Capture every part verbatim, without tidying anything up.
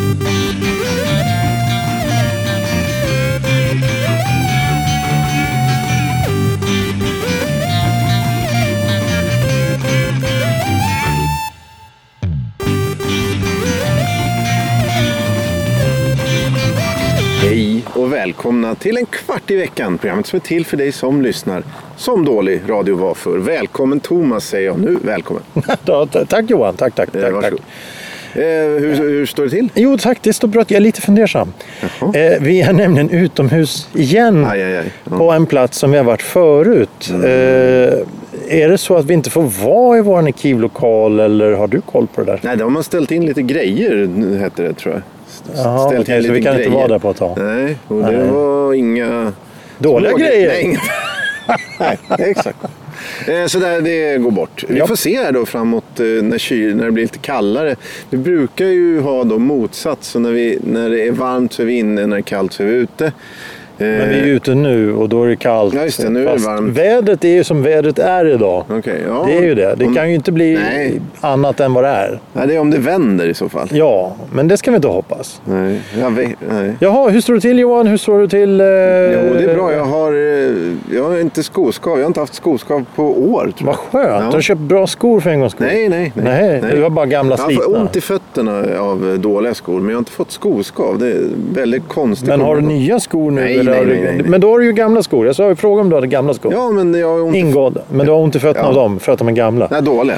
Hej och välkomna till en kvart i veckan. Programmet som är till för dig som lyssnar. Som dålig radio var för. Välkommen Thomas säger jag nu. Välkommen. Ja, tack Johan. Tack, tack. tack, eh, tack. Eh, hur, hur står det till? Jo tack, det står bra. Jag är lite fundersam. Eh, vi är nämligen utomhus igen. Aj, aj, aj. Ja. På en plats som vi har varit förut. Mm. Eh, är det så att vi inte får vara i vår arkivlokal eller har du koll på det där? Nej, då har man ställt in lite grejer, heter det tror jag. Jaha, okej, okay, så vi kan grejer. Inte vara där på ett tag. Nej, och det Nej. var inga... Dåliga små grejer. Nej, inga... Nej, exakt. Så där, det går bort. Vi får se här då framåt när, kyl, när det blir lite kallare. Vi brukar ju ha då motsatt. Så när, vi, när det är varmt så är vi inne, när det är kallt så är vi ute. Men vi är ute nu och då är det kallt. Ja, just det, nu är det varmt. Vädret är ju som vädret är idag. Okay, ja. Det är ju det. Det om... kan ju inte bli Nej. annat än vad det är. Nej, det är om det vänder i så fall. Ja, men det ska vi inte hoppas. Nej, jag vet, nej. Jaha, hur står det till Johan? Hur står det till? Eh... Jo, det är bra. Jag har, jag har inte skoskav. Jag har inte haft skoskav på år. Vad skönt. Ja. Du har köpt bra skor för en gångs skull. Nej, nej, nej. Nej, nej. Du har bara gamla slitna. Jag får ont i fötterna av dåliga skor. Men jag har inte fått skoskav. Det är väldigt konstigt. Men har du nya skor nu? Nej, eller nej, har du... nej, nej. Men då har du ju gamla skor. Jag sa ju fråga om du hade gamla skor. Ja, men jag har ont i... Ingående. Men du har ont i fötterna ja. Av dem för att de är gamla. Nej, dåliga.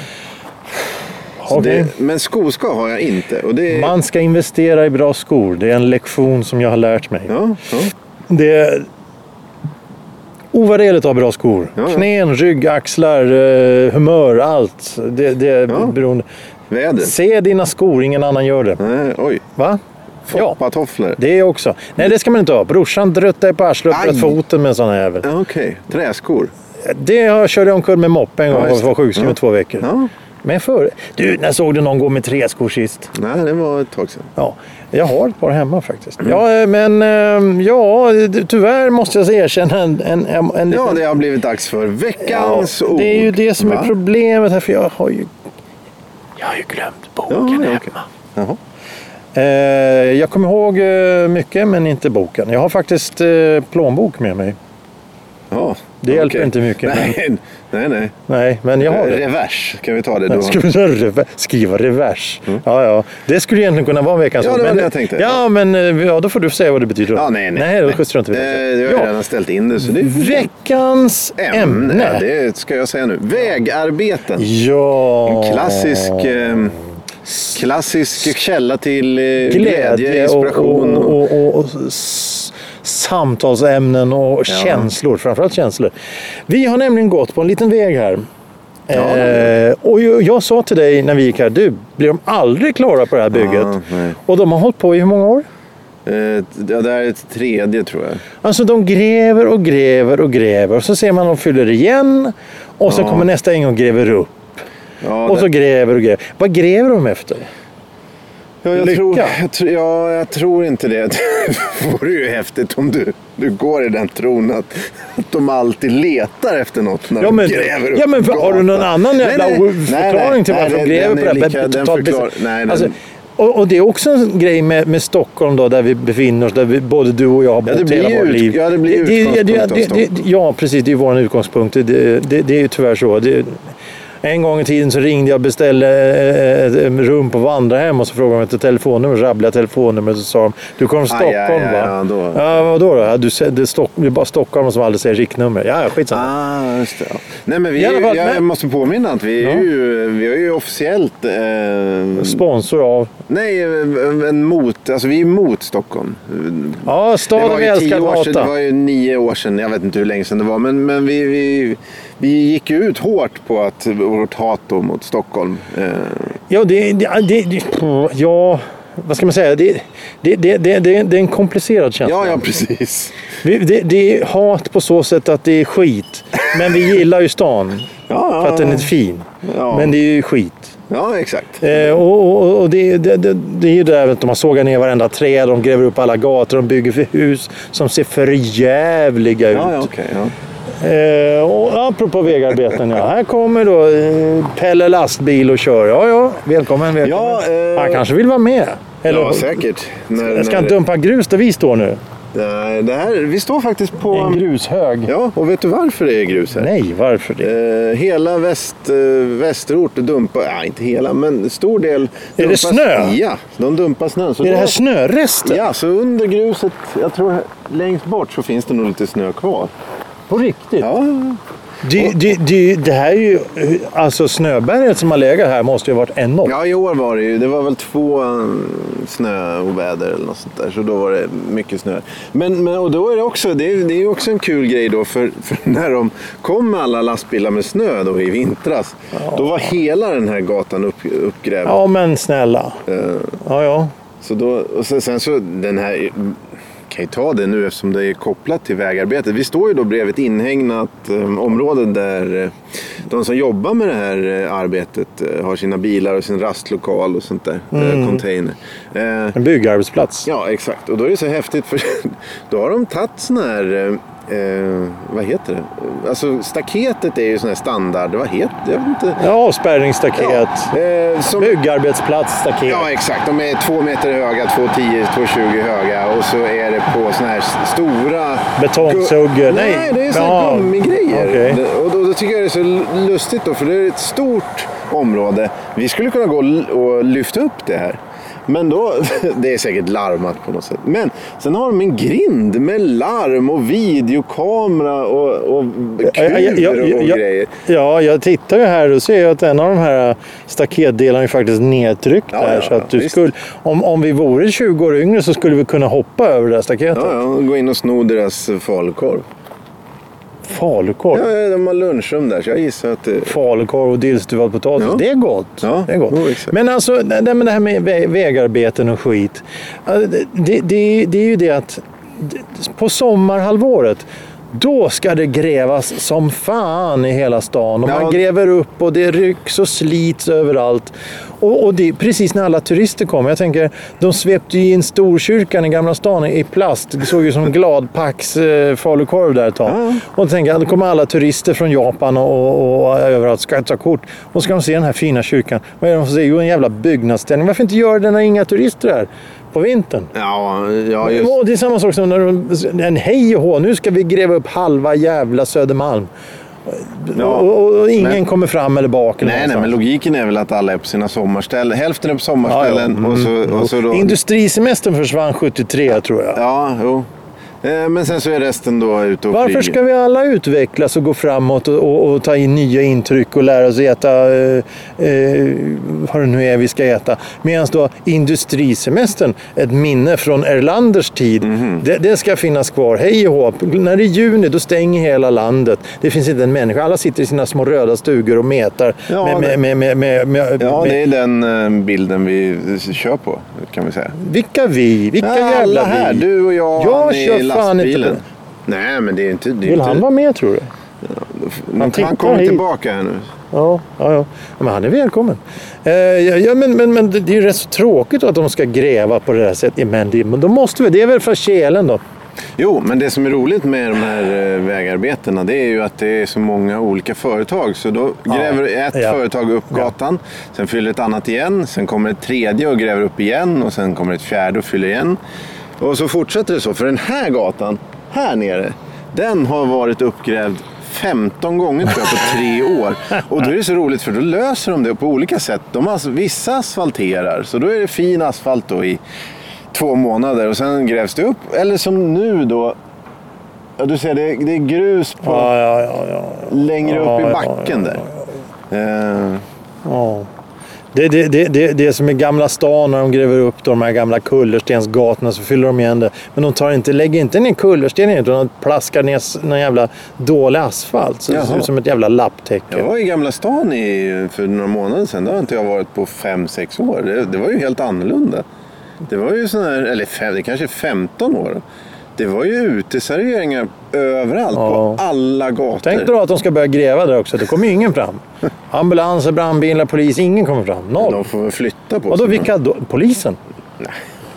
Okay. Det, men skoskav har jag inte. Och det är... Man ska investera i bra skor. Det är en lektion som jag har lärt mig. Ja, ja. Det är ovärderligt att ha bra skor. Ja, ja. Knän, rygg, axlar, humör, allt. Det, det är ja. Beroende. Väder. Se dina skor, ingen annan gör det. Nej, oj. Va? Foppatofflor. Ja, det är också. Nej, det ska man inte ha. Brorsan dröttade på arslet och bröt foten med en sån här jävel. Okej, okay. Träskor. Det har jag körde omkull med moppen en gång ja, och var sjukskriven ja. Två veckor. Ja. Men för du, när såg du någon gå med träskor sist? Nej, det var ett tag sedan. Ja, jag har ett par hemma faktiskt. Mm. Ja, men ja, tyvärr måste jag erkänna en, en, en, en ja, det har blivit dags för veckans ja, ord. Det är ju det som Va? Är problemet här, för jag har ju jag har ju glömt boken ja, hemma. Okay. Jaha. Eh, jag kommer ihåg mycket, men inte boken. Jag har faktiskt eh, plånbok med mig. Ja, det hjälper okay. inte mycket. Nej, men... nej, nej. Nej, men jag har det. Revers, kan vi ta det då? Ska vi revers, skriva revers? Mm. Ja, ja. Det skulle egentligen kunna vara en veckans ord. Ja, det var men, det jag tänkte. Ja, men ja, då får du säga vad det betyder. Ja, nej, nej. Nej, då skjutsar du inte vidare. Det, det har jag redan ställt in det. Så det är... Veckans ämne. ämne. Ja, det ska jag säga nu. Vägarbeten. Ja. En klassisk... Eh, Klassisk källa till eh, glädje, glädje, inspiration. Och, och, och, och, och s- samtalsämnen och ja. Känslor, framförallt känslor. Vi har nämligen gått på en liten väg här. Ja, eh, och jag, jag sa till dig när vi gick här, du, blir de aldrig klara på det här bygget? Ja, och de har hållit på i hur många år? Eh, ja, det är ett tredje tror jag. Alltså de gräver och gräver och gräver. Och så ser man att de fyller igen. Och så ja. Kommer nästa en och gräver upp. Ja, och så det... gräver och gräver. Vad gräver de efter? Ja, jag, tror, jag, tr- ja, jag tror inte det. Det vore ju häftigt om du, du går i den tron att, att de alltid letar efter något när ja, de men, gräver upp. Ja, men har du någon annan jävla nej, nej, förklaring nej, till varför de gräver på det här? Lika, den förklar, nej, alltså, och, och det är också en grej med, med Stockholm då, där vi befinner oss, där vi, både du och jag har bott ja, hela vårt liv. Ja, det blir det, utgångspunkt det, det, det, det, Ja, precis. Det är vår utgångspunkt. Det, det, det är ju tyvärr så. Det, En gång i tiden så ringde jag och beställde ett rum på Vandrarhem och så frågade de efter telefonnummer, rabblade telefonnummer och så sa de, du kommer från Stockholm aj, aj, aj, va? Ja, då. Ja, vadå då? Du, det, är Stock, det är bara Stockholm som aldrig säger riktnummer. Ja, skitsamma. Ah, just det. Ja. Nej, men vi, fall, jag men... måste påminna att vi, är ja. ju, vi är ju officiellt... Eh, sponsor av? Nej, en mot, alltså vi är mot Stockholm. Ja, staden vi älskar att hata. Det var ju nio år sedan, jag vet inte hur länge sedan det var, men, men vi... vi Vi gick ju ut hårt på att vårt hat då mot Stockholm. Eh. Ja, det, det, det, ja, vad ska man säga? Det, det, det, det, det, det är en komplicerad känsla. Ja, ja, precis. Det, det, det är hat på så sätt att det är skit. Men vi gillar ju stan. Ja, ja, för att den är fin. Ja. Men det är ju skit. Ja, exakt. Eh, och och, och det, det, det, det är ju där att de har sågat ner varenda träd, de gräver upp alla gator, de bygger för hus som ser för jävliga ut. Ja, ja, okej, ja. Eh, och apropå vägarbeten, ja. Här kommer då eh, Pelle lastbil och kör. Ja, ja, välkommen, välkommen. Ja, eh, Han kanske vill vara med. Eller, ja, säkert. När, ska när... han dumpa grus där vi står nu? Nej, det här, vi står faktiskt på... En grushög. Ja, och vet du varför det är grus här? Nej, varför det? Eh, hela väst, eh, västerort dumpar, ja inte hela, men stor del dumpas. Är det snö? Ja, de dumpar snö. Så är då, det här snörester? Ja, så under gruset, jag tror längst bort så finns det nog lite snö kvar. På riktigt? Ja, Det, det, det, det här är ju, alltså snöberget som har legat här måste ju ha varit enormt. ja, i år var det ju, det var väl två um, snöoväder eller något sånt där, så då var det mycket snö. Men, men och då är det också, det är, det är ju också en kul grej då, för, för när de kom med alla lastbilar med snö då i vintras, ja. Då var hela den här gatan upp, uppgrävd. Ja, men snälla. Uh, ja, ja. Så då, och sen, sen så den här... kan ju ta det nu eftersom det är kopplat till vägarbetet. Vi står ju då bredvid ett inhägnat um, område där uh, de som jobbar med det här uh, arbetet uh, har sina bilar och sin rastlokal och sånt där. Mm. Uh, container. Uh, en byggarbetsplats. Ja, exakt. Och då är det så häftigt för då har de tagit såna här... Uh, Eh, vad heter det? Alltså staketet är ju sån här standard. Vad heter det? Jag vet inte. Ja, avspärrningsstaket. Ja, eh, som... Byggarbetsplats, staket. Ja, exakt. De är två meter höga, två tio, två tjugo höga. Och så är det på såna här stora... Betongsuggor. Nej, Nej, det är såna ja. gummigrejer. Okay. Och då, då tycker jag det är så lustigt då, för det är ett stort område. Vi skulle kunna gå och lyfta upp det här. Men då, det är säkert larmat på något sätt. Men sen har de en grind med larm och videokamera och, och kur ja, ja, ja, och ja, grejer. Ja, jag tittar ju här och ser att en av de här staketdelarna är faktiskt nedtryckt ja, där. Ja, så att du skulle, om, om vi vore tjugo år yngre så skulle vi kunna hoppa över det här staketet. Ja, ja, och gå in och sno deras falukorv. Falukorv? Ja, de har lunchrum där, så jag gissar att... Det... Falukorv och dillstuvad potatis, ja. Det är gott. Ja, det är gott. Oh, men alltså, det, det här med vägarbeten och skit. Det, det, det är ju det att på sommarhalvåret då ska det grävas som fan i hela stan. Och ja. Man gräver upp och det rycks och slits överallt. Och, och det är precis när alla turister kommer. Jag tänker, de svepte ju in Storkyrkan i Gamla stan i plast. Det såg ju som gladpacks eh, falukorv där ett tag. Ja. Och då tänker jag, då kommer alla turister från Japan och, och, och överallt ska ta kort. Och ska de se den här fina kyrkan. Vad är det de får se? Jo, en jävla byggnadsställning. Varför inte göra det när inga turister är? På vintern. Ja, ja just... Och det är samma sak som när de, en hej och hå, nu ska vi gräva upp halva jävla Södermalm. Ja, och, och, och ingen men, kommer fram eller bak. Eller nej, nej, men logiken är väl att alla är på sina sommarställen. Hälften är på sommarställen. Ja, ja. Mm. Och så, och så då... Industrisemestern försvann sjuttiotre tror jag. Ja, jo. Men sen så är resten då ute och Varför flyger. Ska vi alla utvecklas och gå framåt och, och, och ta in nya intryck och lära oss äta eh, eh, vad det nu är vi ska äta. Medan då industrisemestern, ett minne från Erlanders tid, mm-hmm. det, det ska finnas kvar. Hej och hopp. När det är juni då stänger hela landet. Det finns inte en människa. Alla sitter i sina små röda stugor och metar. Ja, med, med, med, med, med, ja med, det är den bilden vi kör på, kan vi säga. Vilka vi? Vilka ja, jävla alla här. vi? Du och jag, jag han är lastbilen. Inte Nej, men det är inte... Det är Vill inte... han vara med, tror du? Ja, han, han kommer hit. Tillbaka här nu. Ja, ja, ja. Men han är välkommen. Eh, ja, men, men, men det är ju rätt så tråkigt att de ska gräva på det här sättet. Men det, då måste vi, det är väl för kärlen då? Jo, men det som är roligt med de här vägarbetena, det är ju att det är så många olika företag. Så då gräver ja, ett ja. företag upp gatan, ja. Sen fyller ett annat igen, sen kommer ett tredje och gräver upp igen och sen kommer ett fjärde och fyller igen. Och så fortsätter det så, för den här gatan här nere, den har varit uppgrävd femton gånger tror jag på tre år. Och då är det så roligt för då löser de det på olika sätt. De har, alltså, vissa asfalterar, så då är det fin asfalt då i två månader och sen grävs det upp. Eller som nu då, ja, du ser det, det är grus på ja, ja, ja, ja. längre ja, upp i backen ja, ja, ja. där. Uh. Ja. Det, det, det, det, det som är Gamla stan när de gräver upp de här gamla kullerstensgatorna så fyller de igen det. Men de tar inte, lägger inte ner kullersten utan de plaskar ner någon jävla dålig asfalt. Så det ser ut som ett jävla lapptäcke. Jag var i Gamla stan i, för några månader sedan. Då har inte jag varit på fem sex år. Det, det var ju helt annorlunda. Det var ju sån här, eller fem, det kanske femton år. Det var ju uteserveringar överallt ja. På alla gator. Tänk då att de ska börja gräva där också. Det kommer ju ingen fram. Ambulanser, brandbilar, polis, ingen kommer fram. Noll. De får väl flytta på sig. Och då vilka då? Polisen? Nej.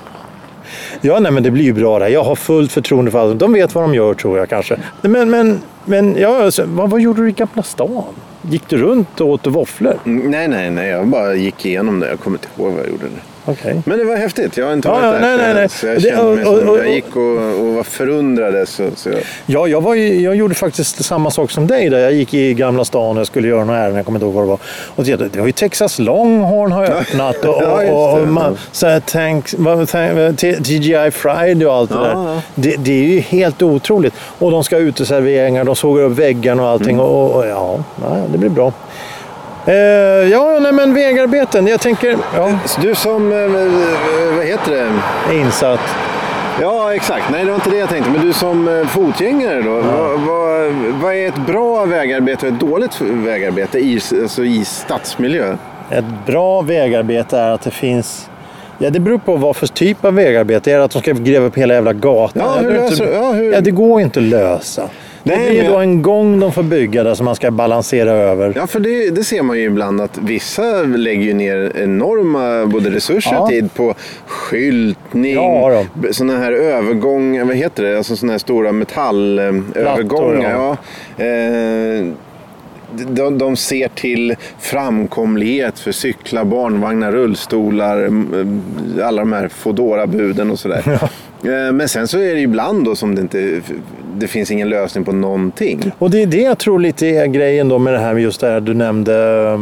Ja, nej, men det blir ju bra där. Jag har fullt förtroende för allt. De vet vad de gör, tror jag kanske. Men, men, men ja, alltså, vad, vad gjorde du i Gamla stan? Gick du runt och åt våfflor? Mm, nej, nej, nej. Jag bara gick igenom det. Jag kommer inte ihåg vad jag gjorde. Det. Okay. Men det var häftigt. Jag har inte ja, varit ja, där. Nej, nej, nej. Så jag kände det, mig som, och, och, jag gick och, och var förundrad. Så, så jag... Ja, jag, var ju, jag gjorde faktiskt samma sak som dig där. Jag gick i Gamla stan och jag skulle göra något ärende. Jag kommer inte ihåg vad det var. Och det, det var ju Texas Longhorn har öppnat. Och, ja, och, och man, så här, tanks, T G I Friday och allt ja, det där. Ja. Det, det är ju helt otroligt. Och de ska ha uteserveringar, de sågar upp väggarna och allting. Mm. Och, och ja, det blir bra. Uh, ja, nej, men vägarbeten, jag tänker... Ja. Du som, vad heter det? Insatt. Ja, exakt. Nej, det var inte det jag tänkte. Men du som fotgängare då, ja. vad, vad, vad är ett bra vägarbete och ett dåligt vägarbete i, alltså i stadsmiljö? Ett bra vägarbete är att det finns... Ja, det beror på vad för typ av vägarbete. Är det att de ska gräva upp hela jävla gatan? Ja, hur löser, ja, hur... ja, det går inte att lösa. Det Nej, blir men... då en gång de får bygga där som man ska balansera över. Ja, för det, det ser man ju ibland att vissa lägger ju ner enorma både resurser och ja. tid på skyltning, ja, sådana här övergångar, vad heter det? Alltså sådana här stora metallövergångar. Ja. Ja. Eh, de, de ser till framkomlighet för cyklar, barnvagnar, rullstolar, alla de här Foodora-buden och sådär. Ja. Men sen så är det ibland då som det inte det finns ingen lösning på någonting. Och det är det jag tror lite är grejen då med det här med just det här du nämnde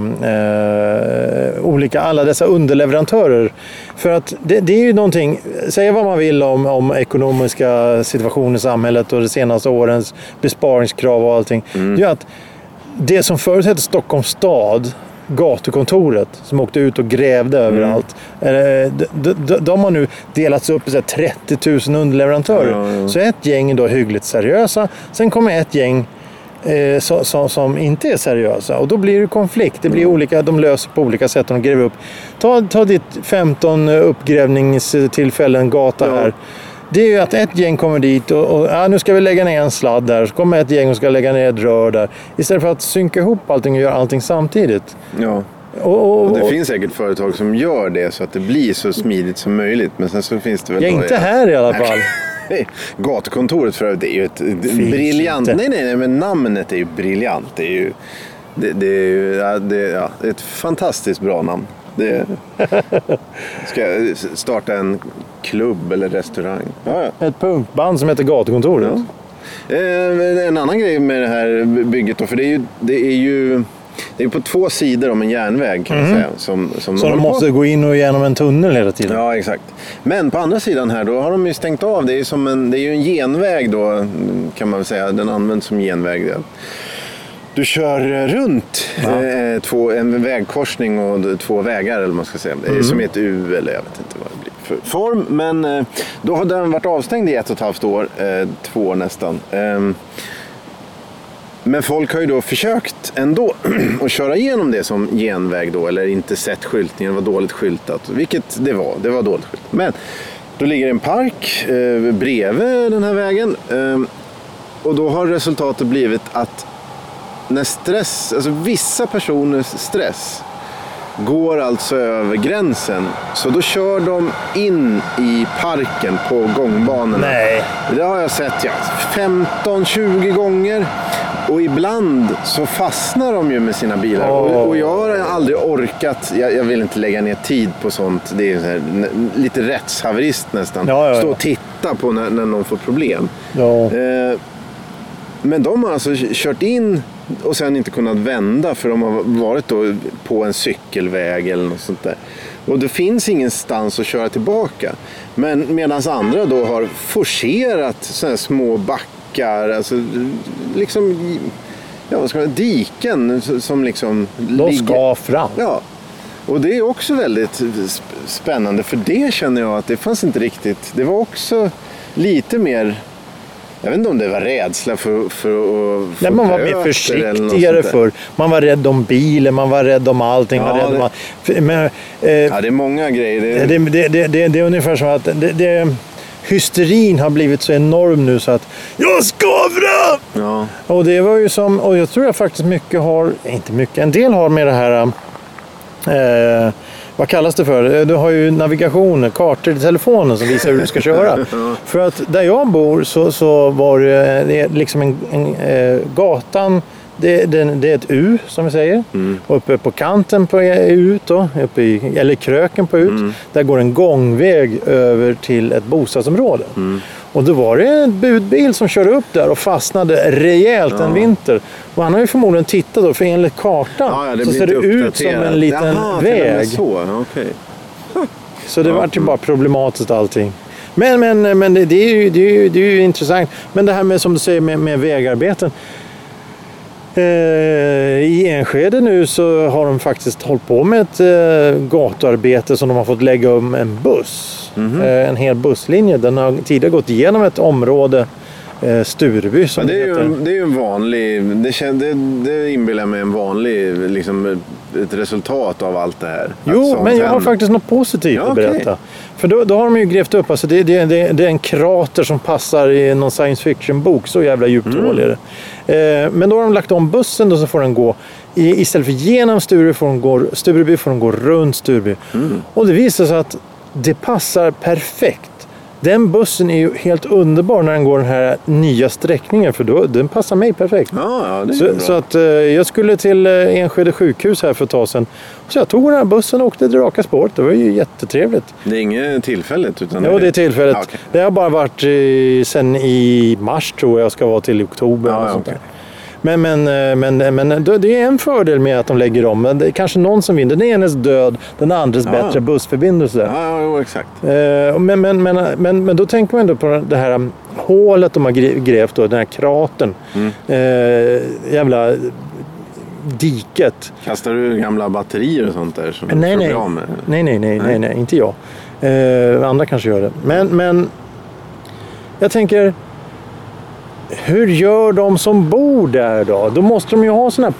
eh, olika, alla dessa underleverantörer. För att det, det är ju någonting, säga vad man vill om, om ekonomiska situationer i samhället och de senaste årens besparingskrav och allting. Mm. Det är att det som förut hette Stockholms stad, gatukontoret som åkte ut och grävde mm. överallt. De, de, de har nu delats upp i trettio tusen underleverantörer. Ja, ja. Så ett gäng är då hyggligt seriösa. Sen kommer ett gäng eh, så, så, som inte är seriösa. Och då blir det konflikt. Det blir mm. olika, de löser på olika sätt. De gräver upp. Ta, ta ditt femton uppgrävningstillfällen gata ja. här. Det är ju att ett gäng kommer dit och, och ja, nu ska vi lägga ner en sladd där. Så kommer ett gäng och ska lägga ner ett rör där. Istället för att synka ihop allting och göra allting samtidigt. Ja. Och, och, och det finns säkert företag som gör det så att det blir så smidigt som möjligt. Men sen så finns det väl... Ja, inte här i alla fall. Gatukontoret för det är ju ett briljant... Nej, nej, nej, men namnet är ju briljant. Det är ju... Det, det är ju ja, det, ja, ett fantastiskt bra namn. Det ska starta en klubb eller restaurang. Ja, ja. Ett punkband som heter Gatukontoret. Ja. Eh, en annan grej med det här bygget då, för det är ju, det är ju det är på två sidor om en järnväg kan man mm. säga. Som, som Så de, de måste på. gå in och igenom en tunnel hela tiden? Ja, exakt. Men på andra sidan här då har de ju stängt av. Det är ju, som en, det är ju en genväg då kan man väl säga. Den används som genväg. Där. Du kör runt ja. eh, två, en vägkorsning och två vägar eller vad man ska säga. Mm. Som är ett U eller jag vet inte vad det blir för form. Men eh, då har den varit avstängd i ett och ett halvt år. Eh, två år nästan. Eh, men folk har ju då försökt ändå att köra igenom det som genväg då. Eller inte sett skyltningen, det var dåligt skyltat. Vilket det var, det var dåligt skyltat. Men då ligger en park eh, bredvid den här vägen. Eh, och då har resultatet blivit att när stress, alltså vissa personers stress går alltså över gränsen. Så då kör de in i parken på gångbanorna. Nej. Det har jag sett ja, femton tjugo gånger. Och ibland så fastnar de ju med sina bilar. Oh. Och, och jag har aldrig orkat, jag, jag vill inte lägga ner tid på sånt. Det är så här, lite rättshaverist nästan. Ja, ja, ja. Stå och titta på när, när någon får problem. Ja. Eh, men de har alltså kört in och sen inte kunnat vända för de har varit då på en cykelväg eller något sånt där. Och det finns ingenstans att köra tillbaka. Men medan andra då har forcerat sådana små backar, alltså liksom, ja vad ska man, diken som liksom de ska ligger fram. Ja. Och det är också väldigt spännande för det känner jag att det fanns inte riktigt. Det var också lite mer, jag vet inte om det var rädsla för, för att få Nej, man var mer försiktigare för. Man var rädd om bilen, man var rädd om allting. Ja, rädd det... om... Men, eh, ja, det är många grejer. Det är, det, det, det, det, det är ungefär som att det, det, hysterin har blivit så enorm nu så att jag ska fram! Ja. Och det var ju som, och jag tror jag faktiskt mycket har, inte mycket, en del har med det här... Eh, vad kallas det för? Du har ju navigation, kartor i telefonen som visar hur du ska köra. Ja. För att där jag bor så, så var det liksom en, en, en gatan Det, det, det är ett U som vi säger. Mm. Och uppe på kanten på U då, uppe i, eller kröken på U, mm. där går en gångväg över till ett bostadsområde. Mm. Och då var det en budbil som körde upp där och fastnade rejält ja. en vinter. Och han har ju förmodligen tittat då, för enligt kartan ja, ja, så ser det ut som en liten Jaha, väg. Så, okay. så det ja. var ju bara problematiskt allting. Men, men, men det, det, är ju, det, är ju, det är ju intressant. Men det här med, som du säger, med, med vägarbeten. Eh, I Enskede nu så har de faktiskt hållit på med ett eh, gatuarbete som de har fått lägga om en buss. Mm-hmm. Eh, en hel busslinje. Den har tidigare gått igenom ett område, eh, Stureby. Som ja, det, är ju en, det är ju en vanlig, det, det, det inbillar mig en vanlig, liksom ett resultat av allt det här. Jo, men jag har faktiskt något positivt ja, att berätta. Okay. För då, då har de ju grävt upp, alltså det, det, det, det är en krater som passar i någon science fiction-bok, så jävla djupt hål är det. Eh, men då har de lagt om bussen då, så får den gå, i, istället för genom Stureby får den gå, Stureby får den gå runt Stureby. Mm. Och det visar sig att det passar perfekt. Den bussen är ju helt underbar när den går den här nya sträckningen, för då, den passar mig perfekt. Ja, ja, det är så, bra. så att eh, jag skulle till eh, Enskede sjukhus här för ett tag sedan. Så jag tog den här bussen och åkte det raka spåret. Det var ju jättetrevligt. Det är inget tillfälligt? Utan ja, det är tillfälligt. Ja, okay. Det har bara varit eh, sen i mars, tror jag, ska vara till oktober. Ja, och ja, sånt okay. där. Men, men, men, men det är en fördel med att de lägger om. Men det är kanske någon som vinner. Den enes död, den andres ja. bättre bussförbindelse. Ja, ja, exakt. Men, men, men, men, men då tänker man ändå på det här hålet de har grävt då, den här kratern. Mm. Eh, jävla diket. Kastar du gamla batterier och sånt där? Som nej, nej. Med? nej, nej, nej, nej, nej, inte jag. Eh, andra kanske gör det. Men, men jag tänker... Hur gör de som bor där då? Då måste de ju ha såna här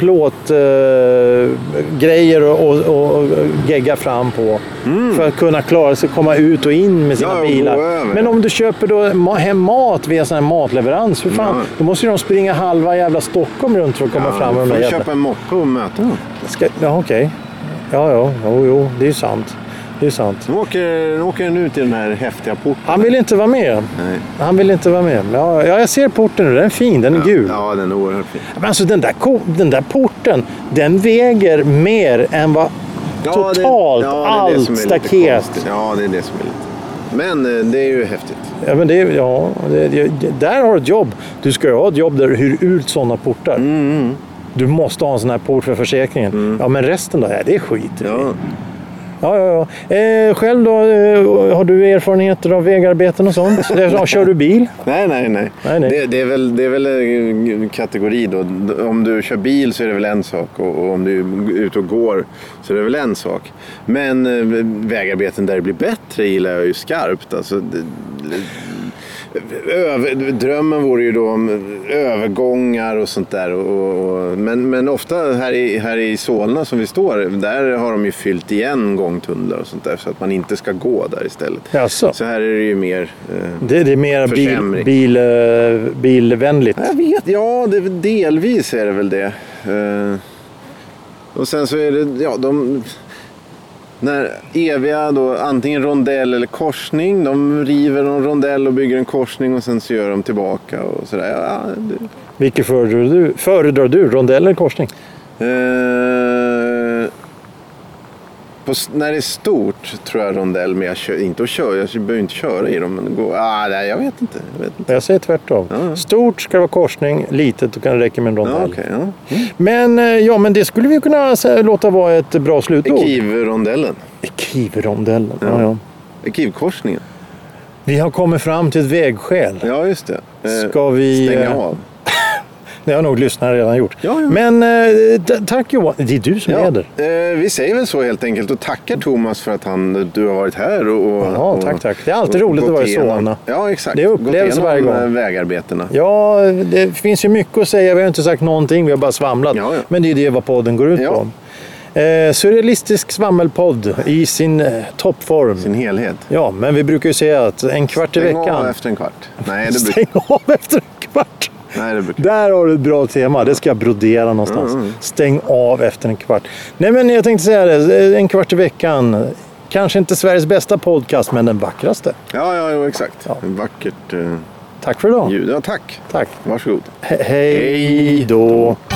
plåtgrejer uh, och, och, och gegga fram på. Mm. För att kunna klara sig, komma ut och in med sina ja, bilar. Men om du köper då hem mat via sån här matleverans, hur fan? Ja. Då måste ju de springa halva jävla Stockholm runt för att komma ja, fram med de där jävla... köpa en moppe och möta dem. Ska... Ja, okej. Okay. Ja, ja. Jo, jo. Det är ju sant. Det är sant. Nu åker, nu åker den ut i den här häftiga porten. Han vill inte vara med. Nej. Han vill inte vara med. Ja, jag ser porten nu. Den är fin. Den är ja, gul. Ja, den är oerhört fin. Men alltså den där, den där porten, den väger mer än vad ja, totalt det, ja, allt staket. Ja, det är det som är lite. Men det är ju häftigt. Ja, men det, ja, det, det, där har du ett jobb. Du ska ju ha ett jobb där du hyr ut sådana portar. Mm. Du måste ha en sån här port för försäkringen. Mm. Ja, men resten då? Ja, det är skit. Ja. Ja, ja, ja. Eh, själv då, eh, har du erfarenheter av vägarbeten och sånt? Kör du bil? Nej, nej, nej. nej, nej. Det, det, är väl, det är väl en kategori då. Om du kör bil så är det väl en sak. Och, och om du är ute och går så är det väl en sak. Men eh, vägarbeten där det blir bättre gillar jag ju skarpt. Alltså... Det, Över, drömmen vore ju då om övergångar och sånt där och, och, men, men ofta här i, här i Solna som vi står, där har de ju fyllt igen gångtunnlar och sånt där så att man inte ska gå där istället. Jaså. Så här är det ju mer eh, det, det är mer bil, bil, bilvänligt. Jag vet, ja det, delvis är det väl det. Eh, och sen så är det, ja de... När eviga då, antingen rondell eller korsning, de river en rondell och bygger en korsning och sen så gör de tillbaka och sådär. Ja, det... Vilket föredrar du? Föredrar du, rondell eller korsning? Eh, på, när det är stort tror jag rondell, men jag kör inte att köra, jag behöver inte köra i dem. Men gå, ah, nej, jag vet inte. Jag, vet inte. jag säger tvärtom. Ja. Stort ska vara korsning, litet och kan räcka med en rondell. Ja, okay, ja. Mm. Men, ja, men det skulle vi kunna säga, låta vara ett bra slutord. Ekivrondellen. Ekivrondellen, ja. ja, ja. Ekivkorsningen. Vi har kommit fram till ett vägskäl. Ja, just det. Eh, ska vi... Stänga av. Det har nog lyssnare redan gjort. Ja, ja. Men eh, t- tack Johan, det är du som ja, leder. Eh, vi säger väl så helt enkelt och tackar Thomas för att han, du har varit här. Och, och, ja, tack, tack. Det är alltid roligt att vara i Solna. Ja, exakt. Det är upplevelse varje gång. Vägarbetena. Ja, det finns ju mycket att säga. Vi har inte sagt någonting, vi har bara svamlat. Ja, ja. Men det är det vad podden går ut ja. på. Eh, surrealistisk svammelpodd i sin eh, toppform. Sin helhet. Ja, men vi brukar ju säga att en kvart i veckan... Stäng av efter en kvart. Nej, det Stäng brukar... av efter en kvart. Nej, det brukar... Där har du ett bra tema. Det ska jag brodera någonstans. Mm, mm. Stäng av efter en kvart. Nej, men jag tänkte säga det. En kvart i veckan. Kanske inte Sveriges bästa podcast, men den vackraste. Ja, ja, ja exakt. Ja. Vackert... Eh... Tack för idag. Ljud. Ja, tack. Tack. Varsågod. He- hej då.